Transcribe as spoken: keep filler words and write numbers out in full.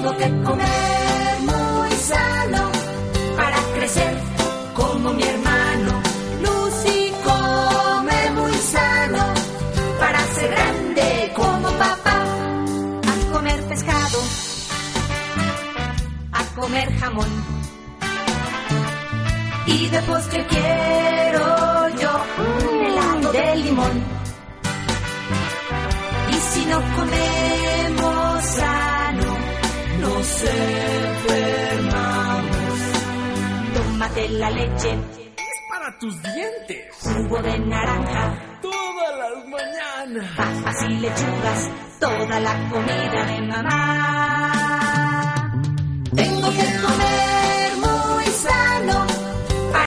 Tengo que comer muy sano para crecer como mi hermano. Lucy come muy sano para ser grande como papá. A comer pescado, a comer jamón, y de postre quiero yo un helado de limón. Y si no comemos sano, nos enfermamos. Tómate la leche, es para tus dientes. Jugo de naranja, todas las mañanas. Papas y lechugas, toda la comida de mamá. Tengo que comer